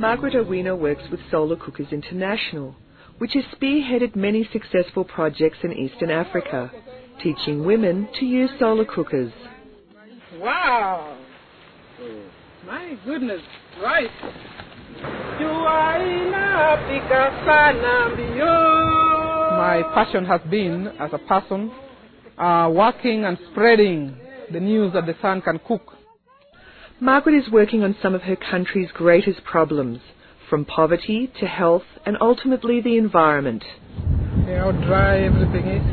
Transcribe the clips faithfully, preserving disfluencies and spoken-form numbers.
Margaret Owino works with Solar Cookers International, which has spearheaded many successful projects in Eastern Africa, teaching women to use solar cookers. Wow! My goodness, right. My passion has been, as a person, uh, working and spreading the news that the sun can cook. Margaret is working on some of her country's greatest problems, from poverty to health and ultimately the environment. See how dry everything is.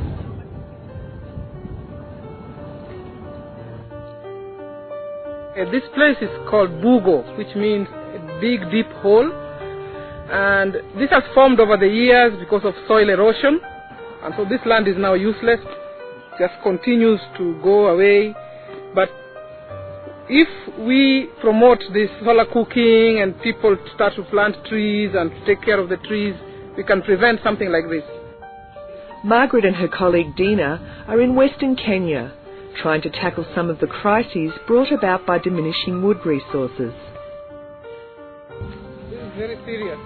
Uh, this place is called Bugo, which means a big deep hole. And this has formed over the years because of soil erosion. And so this land is now useless, just continues to go away. But if we promote this solar cooking and people start to plant trees and to take care of the trees, we can prevent something like this. Margaret and her colleague Dina are in Western Kenya, trying to tackle some of the crises brought about by diminishing wood resources. This is very serious.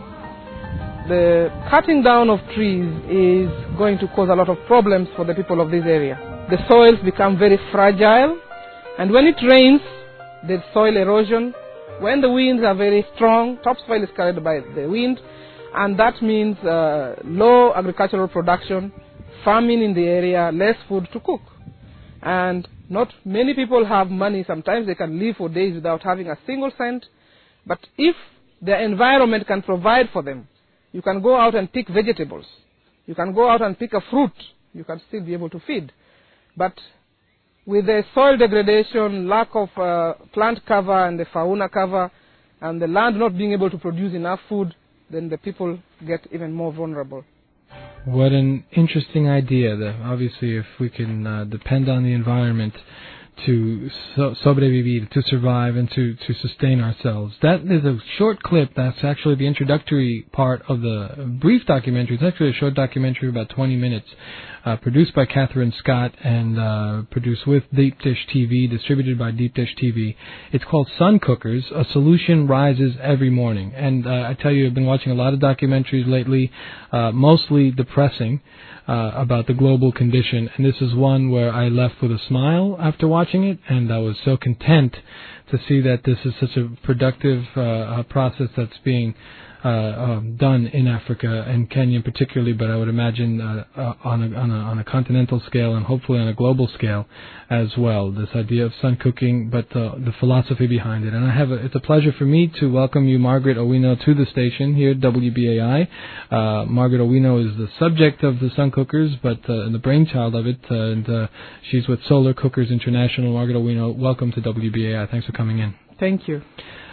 The cutting down of trees is going to cause a lot of problems for the people of this area. The soils become very fragile, and when it rains, there's soil erosion. When the winds are very strong, topsoil is carried by the wind, and that means uh, low agricultural production, famine in the area, less food to cook. And not many people have money. Sometimes they can live for days without having a single cent. But if the environment can provide for them, you can go out and pick vegetables. You can go out and pick a fruit. You can still be able to feed. But with the soil degradation, lack of uh, plant cover and the fauna cover, and the land not being able to produce enough food, then the people get even more vulnerable. What an interesting idea. That obviously, if we can uh, depend on the environment to so- sobrevivir, to survive and to, to sustain ourselves. That is a short clip. That's actually the introductory part of the brief documentary. It's actually a short documentary, about twenty minutes, uh, produced by Catherine Scott and uh, produced with Deep Dish T V, distributed by Deep Dish T V. It's called Sun Cookers, A Solution Rises Every Morning. And uh, I tell you, I've been watching a lot of documentaries lately, uh, mostly depressing, uh, about the global condition. And this is one where I left with a smile after watching it, and I was so content to see that this is such a productive uh, process that's being uh, um, done in Africa and Kenya particularly, but I would imagine uh, uh, on, a, on, a, on a continental scale and hopefully on a global scale as well. This idea of sun cooking, but uh, the philosophy behind it. And I have a, it's a pleasure for me to welcome you, Margaret Owino, to the station here at W B A I. Uh, Margaret Owino is the subject of the Sun Cookers, but uh, the brainchild of it, uh, and uh, she's with Solar Cookers International. Margaret Owino, welcome to W B A I. Thanks for coming in. Thank you.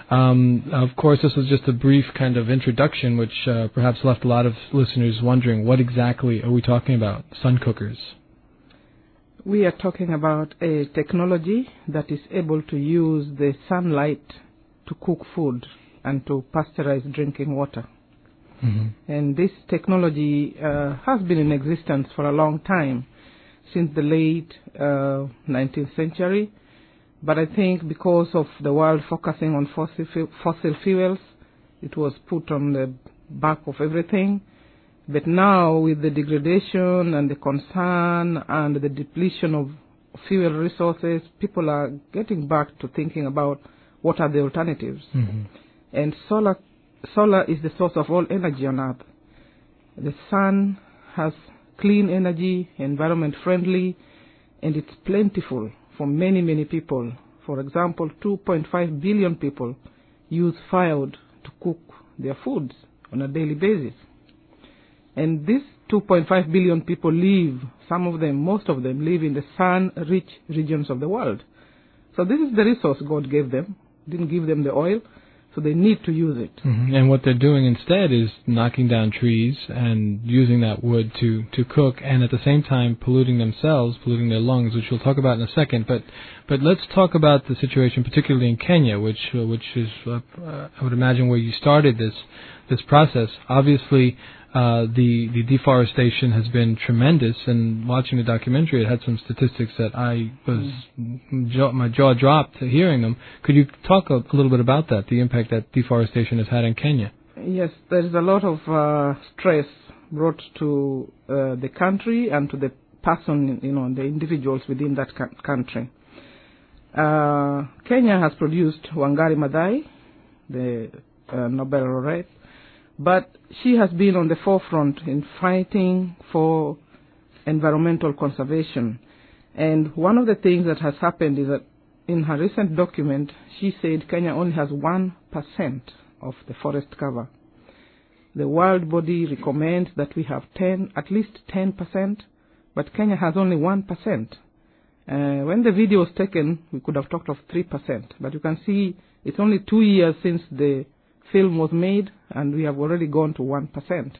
Um, of course, this was just a brief kind of introduction, which uh, perhaps left a lot of listeners wondering, what exactly are we talking about, sun cookers? We are talking about a technology that is able to use the sunlight to cook food and to pasteurize drinking water. Mm-hmm. And this technology uh, has been in existence for a long time, since the late uh, nineteenth century. But I think because of the world focusing on fossil, fu- fossil fuels, it was put on the back of everything. But now, with the degradation and the concern and the depletion of fuel resources, people are getting back to thinking about what are the alternatives. Mm-hmm. And solar, solar is the source of all energy on Earth. The sun has clean energy, environment friendly, and it's plentiful for many, many people. For example, two point five billion people use firewood to cook their foods on a daily basis. And these two point five billion people live, some of them, most of them, live in the sun-rich regions of the world. So this is the resource God gave them. Didn't give them the oil, so they need to use it. Mm-hmm. And what they're doing instead is knocking down trees and using that wood to, to cook, and at the same time polluting themselves, polluting their lungs, which we'll talk about in a second. But but let's talk about the situation, particularly in Kenya, which uh, which is, uh, uh, I would imagine, where you started this this process. Obviously, uh, the the deforestation has been tremendous. And watching the documentary, it had some statistics that I was mm. jaw, my jaw dropped hearing them. Could you talk a, a little bit about that? The impact that deforestation has had in Kenya? Yes, there is a lot of uh, stress brought to uh, the country and to the person, you know, the individuals within that ca- country. Uh, Kenya has produced Wangari Maathai, the uh, Nobel laureate, but she has been on the forefront in fighting for environmental conservation. And one of the things that has happened is that in her recent document, she said Kenya only has one percent of the forest cover. The world body recommends that we have ten, at least ten percent, but Kenya has only one percent. Uh, when the video was taken, we could have talked of three percent, but you can see it's only two years since the film was made, and we have already gone to one percent.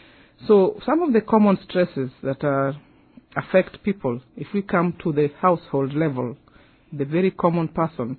So some of the common stresses that uh, affect people, if we come to the household level, the very common person,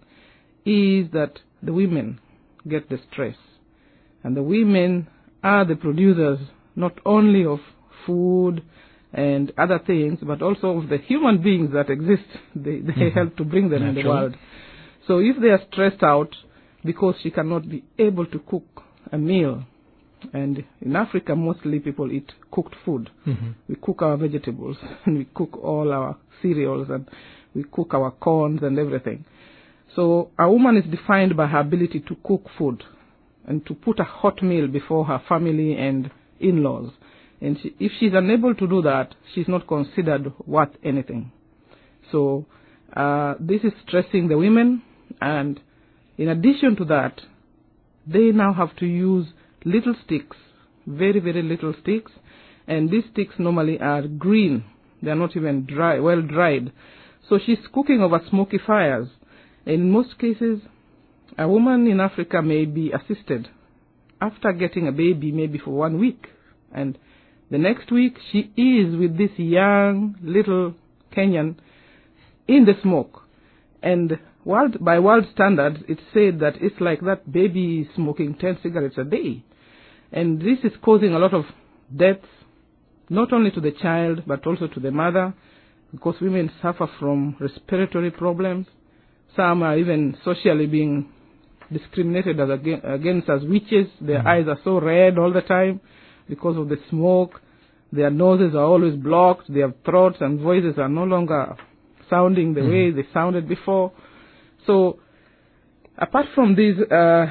is that the women get the stress. And the women are the producers not only of food and other things, but also of the human beings that exist. They, they mm-hmm. help to bring them Naturally. in the world. So if they are stressed out because she cannot be able to cook a meal, and in Africa mostly people eat cooked food. Mm-hmm. We cook our vegetables, and we cook all our cereals, and we cook our corns and everything. So a woman is defined by her ability to cook food and to put a hot meal before her family and in-laws. And she, if she's unable to do that, she's not considered worth anything. So uh, this is stressing the women, and in addition to that, they now have to use little sticks, very, very little sticks, and these sticks normally are green. They are not even dry, well dried. So she's cooking over smoky fires. And in most cases, a woman in Africa may be assisted after getting a baby maybe for one week, and the next week she is with this young little Kenyan in the smoke. And world, by world standards, it's said that it's like that baby smoking ten cigarettes a day. And this is causing a lot of deaths, not only to the child, but also to the mother, because women suffer from respiratory problems. Some are even socially being discriminated as against as witches. Their mm-hmm. eyes are so red all the time because of the smoke. Their noses are always blocked. Their throats and voices are no longer sounding the mm-hmm. way they sounded before. So apart from these uh,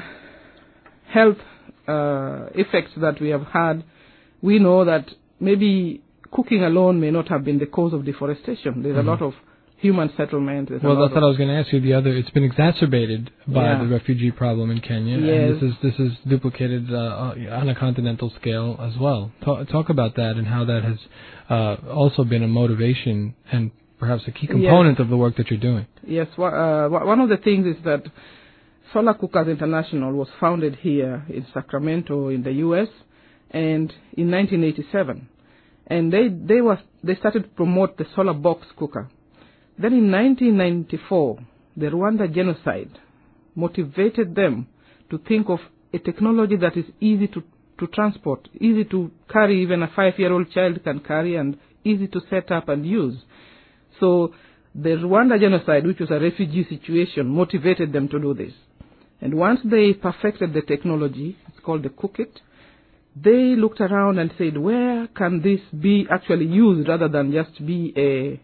health uh, effects that we have had, we know that maybe cooking alone may not have been the cause of deforestation. There's mm-hmm. a lot of human settlement. There's well, that's what I was going to ask you. The other, it's been exacerbated by yeah. the refugee problem in Kenya, yes. and this is this is duplicated uh, on a continental scale as well. Talk, talk about that and how that has uh, also been a motivation and perhaps a key component yes. of the work that you're doing. Yes, uh, one of the things is that Solar Cookers International was founded here in Sacramento in the U S and in nineteen eighty-seven, and they they was they started to promote the solar box cooker. Then in nineteen ninety-four, the Rwanda genocide motivated them to think of a technology that is easy to, to transport, easy to carry, even a five-year-old child can carry, and easy to set up and use. So the Rwanda genocide, which was a refugee situation, motivated them to do this. And once they perfected the technology, it's called the Cook It, they looked around and said, where can this be actually used rather than just be a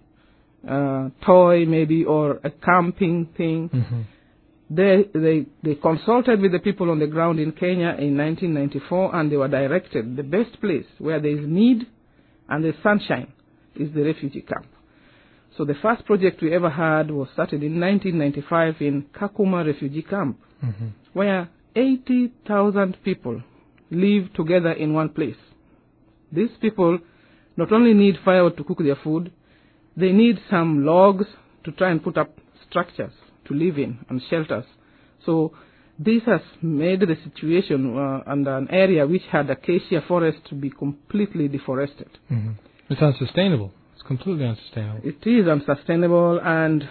uh, toy maybe or a camping thing? Mm-hmm. They, they, they consulted with the people on the ground in Kenya in nineteen ninety-four, and they were directed the best place where there is need and there's sunshine is the refugee camp. So the first project we ever had was started in nineteen ninety-five in Kakuma refugee camp, mm-hmm. where eighty thousand people live together in one place. These people not only need firewood to cook their food, they need some logs to try and put up structures to live in and shelters. So this has made the situation uh, and an area which had acacia forest to be completely deforested. Mm-hmm. It's unsustainable. It's completely unsustainable. It is unsustainable, and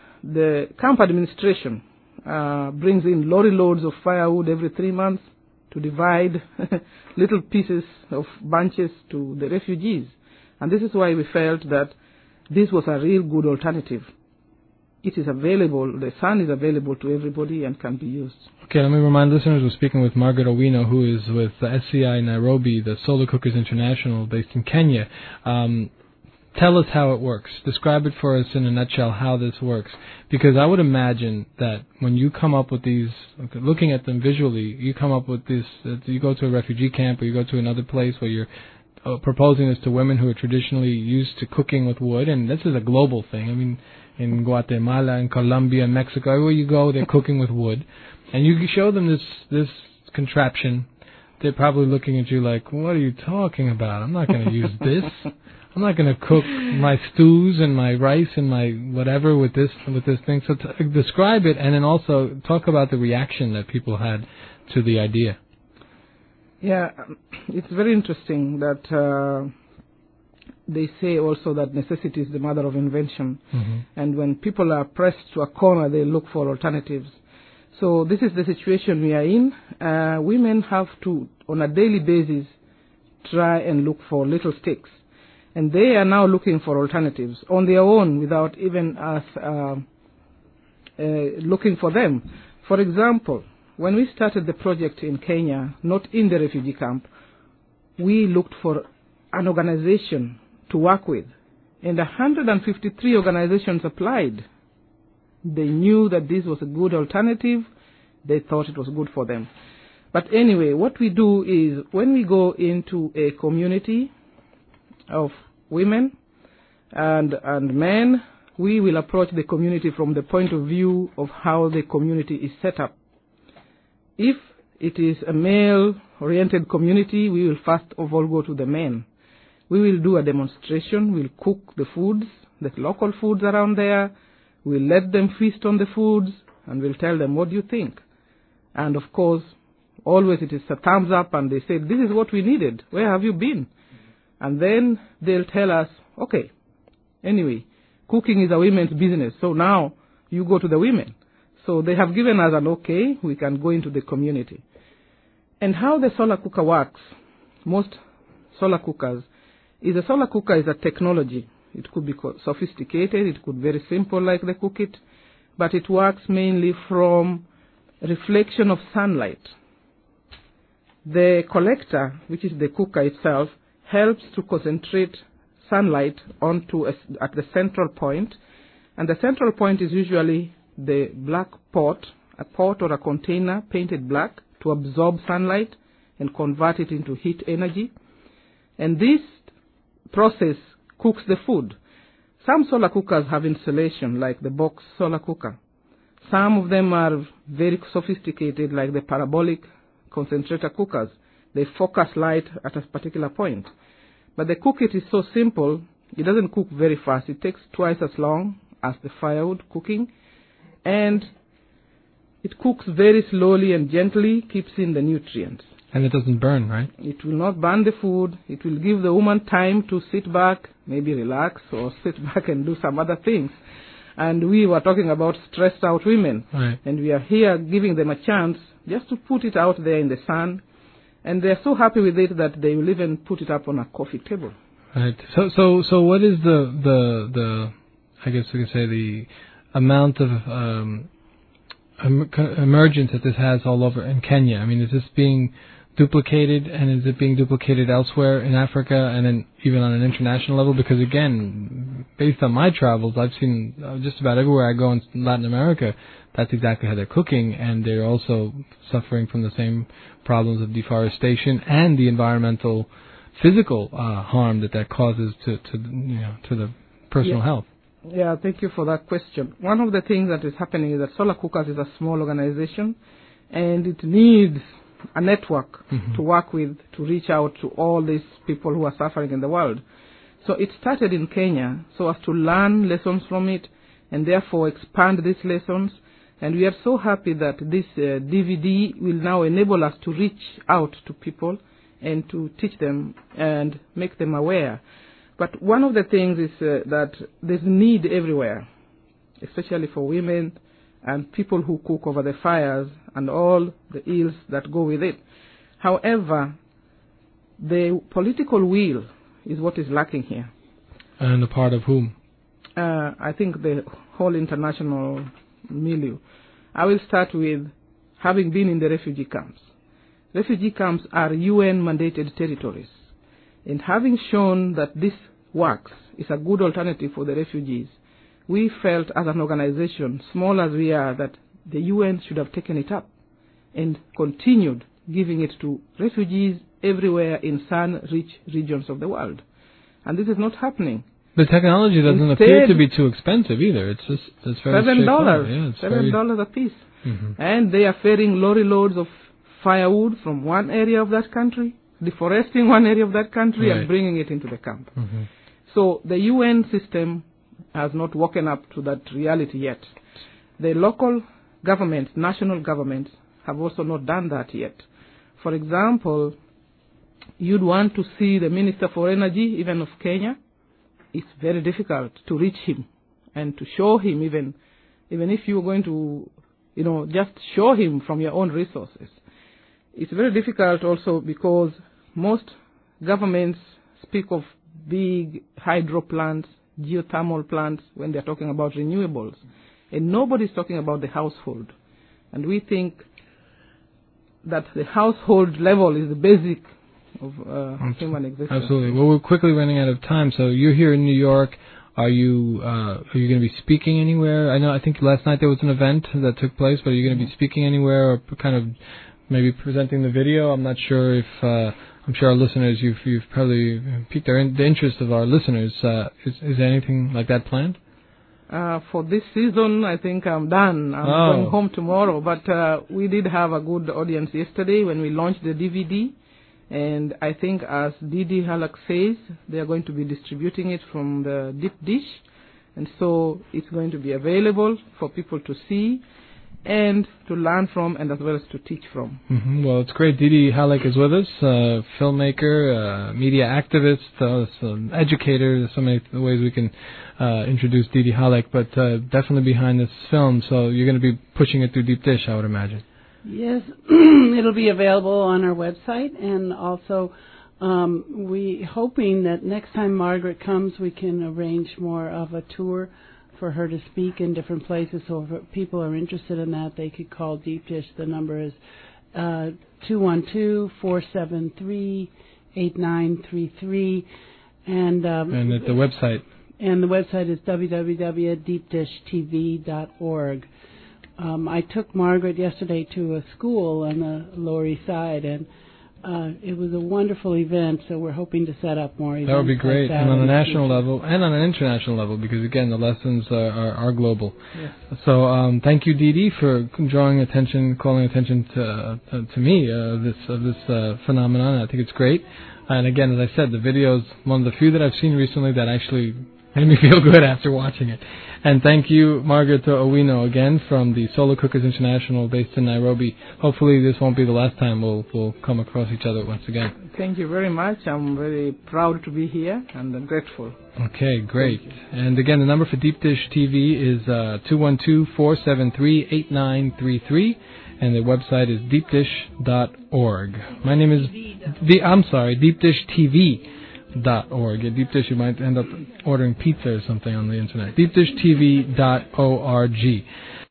the camp administration uh, brings in lorry loads of firewood every three months to divide little pieces of bunches to the refugees. And this is why we felt that this was a real good alternative. It is available, the sun is available to everybody and can be used. Okay, let me remind listeners we're speaking with Margaret Owino, who is with the S C I Nairobi, the Solar Cookers International, based in Kenya. Um, tell us how it works. Describe it for us in a nutshell how this works. Because I would imagine that when you come up with these, looking at them visually, you come up with this, uh, you go to a refugee camp or you go to another place where you're uh, proposing this to women who are traditionally used to cooking with wood, and this is a global thing. I mean, in Guatemala, in Colombia, in Mexico, everywhere you go, they're cooking with wood. And you show them this this contraption, they're probably looking at you like, what are you talking about? I'm not going to use this. I'm not going to cook my stews and my rice and my whatever with this with this thing. So t- describe it, and then also talk about the reaction that people had to the idea. Yeah, it's very interesting that uh, they say also that necessity is the mother of invention. Mm-hmm. And when people are pressed to a corner, they look for alternatives. So this is the situation we are in. Uh, women have to, on a daily basis, try and look for little sticks. And they are now looking for alternatives on their own without even us uh, uh, looking for them. For example, when we started the project in Kenya, not in the refugee camp, we looked for an organization to work with. And one hundred fifty-three organizations applied. They knew that this was a good alternative. They thought it was good for them. But anyway, what we do is when we go into a community of women and, and men, we will approach the community from the point of view of how the community is set up. If it is a male-oriented community, we will first of all go to the men. We will do a demonstration. We'll cook the foods, the local foods around there. We'll let them feast on the foods, and we'll tell them, what do you think? And, of course, always it is a thumbs up, and they say, this is what we needed. Where have you been? And then they'll tell us, okay, anyway, cooking is a women's business, so now you go to the women. So they have given us an okay, we can go into the community. And how the solar cooker works, most solar cookers, is a solar cooker is a technology. It could be sophisticated, it could be very simple like they cook it, but it works mainly from reflection of sunlight. The collector, which is the cooker itself, helps to concentrate sunlight onto a, at the central point, and the central point is usually the black pot, a pot or a container painted black to absorb sunlight and convert it into heat energy. And this process cooks the food. Some solar cookers have insulation, like the box solar cooker. Some of them are very sophisticated, like the parabolic concentrator cookers. They focus light at a particular point. But the cook it is so simple, it doesn't cook very fast. It takes twice as long as the firewood cooking. And it cooks very slowly and gently, keeps in the nutrients. And it doesn't burn, right? It will not burn the food. It will give the woman time to sit back, maybe relax, or sit back and do some other things. And we were talking about stressed out women. Right. And we are here giving them a chance just to put it out there in the sun. And they're so happy with it that they will even put it up on a coffee table. Right. So, so, so what is the, the, the, I guess we could say the amount of um, em- emergence that this has all over in Kenya? I mean, is this being duplicated, and is it being duplicated elsewhere in Africa and then even on an international level? Because again, based on my travels, I've seen uh, just about everywhere I go in Latin America, that's exactly how they're cooking, and they're also suffering from the same problems of deforestation and the environmental, physical uh, harm that that causes to, to you know to the personal yeah. health. Yeah, thank you for that question. One of the things that is happening is that Solar Cookers is a small organization, and it needs a network mm-hmm. to work with to reach out to all these people who are suffering in the world. So it started in Kenya so as to learn lessons from it and therefore expand these lessons. And we are so happy that this uh, D V D will now enable us to reach out to people and to teach them and make them aware. But one of the things is uh, that there's need everywhere, especially for women and people who cook over the fires and all the ills that go with it. However, the political will is what is lacking here. And the part of whom? Uh, I think the whole international milieu. I will start with having been in the refugee camps. Refugee camps are U N-mandated territories. And having shown that this works, is a good alternative for the refugees, we felt as an organization, small as we are, that the U N should have taken it up and continued giving it to refugees everywhere in sun-rich regions of the world. And this is not happening. The technology doesn't Instead, appear to be too expensive either. It's just it's very seven dollars, yeah, it's seven dollars very... a piece, mm-hmm. and they are ferrying lorry loads of firewood from one area of that country, deforesting one area of that country, right. and bringing it into the camp. Mm-hmm. So the U N system has not woken up to that reality yet. The local governments, national governments, have also not done that yet. For example, you'd want to see the Minister for Energy, even of Kenya. It's very difficult to reach him and to show him, even even if you're going to, you know, just show him from your own resources. It's very difficult also because most governments speak of big hydro plants, geothermal plants, when they're talking about renewables. And nobody's talking about the household. And we think that the household level is the basic of uh, human existence. Absolutely. Well, we're quickly running out of time. So you're here in New York. Are you uh, are you going to be speaking anywhere? I know. I think last night there was an event that took place, but are you going to be speaking anywhere or kind of maybe presenting the video? I'm not sure if uh, I'm sure our listeners you've you've probably piqued their in, the interest of our listeners. Uh, is is anything like that planned? Uh, for this season, I think I'm done. I'm oh. going home tomorrow. But uh, we did have a good audience yesterday when we launched the D V D. And I think, as Didi Halak says, they are going to be distributing it from the Deep Dish. And so it's going to be available for people to see and to learn from, and as well as to teach from. Mm-hmm. Well, it's great. Didi Halak is with us, uh, filmmaker, uh, media activist, uh, so educator. There's so many ways we can uh, introduce Didi Halak, but uh, definitely behind this film. So you're going to be pushing it through Deep Dish, I would imagine. Yes, it'll be available on our website, and also um, we hoping that next time Margaret comes, we can arrange more of a tour for her to speak in different places. So if people are interested in that, they could call Deep Dish. The number is uh, two one two, four seven three, eight nine three three, and um, and at the website. And the website is w w w dot deep dish t v dot org. Um, I took Margaret yesterday to a school on the Lower East Side, and uh, it was a wonderful event, so we're hoping to set up more events. That would be great, like and on a national future. level and on an international level, because, again, the lessons are, are, are global. Yes. So um, thank you, Didi, for drawing attention, calling attention to uh, to me uh, this of this uh, phenomenon. I think it's great. And, again, as I said, the video is one of the few that I've seen recently that actually made me feel good after watching it. And thank you, Margaret Owino, again from the Solo Cookers International based in Nairobi. Hopefully this won't be the last time we'll, we'll come across each other once again. Thank you very much. I'm very proud to be here and grateful. Okay, great. And again, the number for Deep Dish T V is uh, two one two, four seven three, eight nine three three, and the website is deep dish dot org. My name is, the, I'm sorry, Deep Dish T V. Dot org. At Deep Dish, you might end up ordering pizza or something on the internet. deep dish t v dot org.